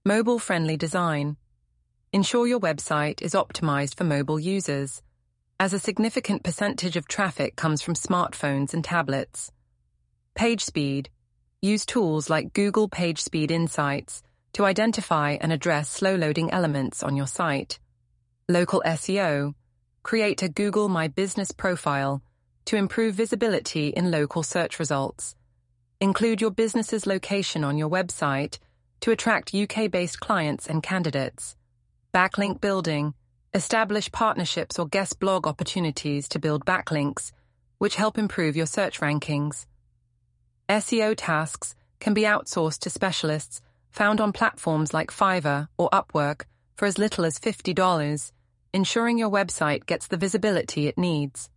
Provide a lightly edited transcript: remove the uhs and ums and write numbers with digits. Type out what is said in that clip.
Mobile-friendly design. Ensure your website is optimized for mobile users, as a significant percentage of traffic comes from smartphones and tablets. Page speed. Use tools like Google PageSpeed Insights to identify and address slow-loading elements on your site. Local SEO. Create a Google My Business profile to improve visibility in local search results. Include your business's location on your website to attract UK-based clients and candidates. Backlink building. Establish partnerships or guest blog opportunities to build backlinks, which help improve your search rankings. SEO tasks can be outsourced to specialists found on platforms like Fiverr or Upwork for as little as $50, ensuring your website gets the visibility it needs.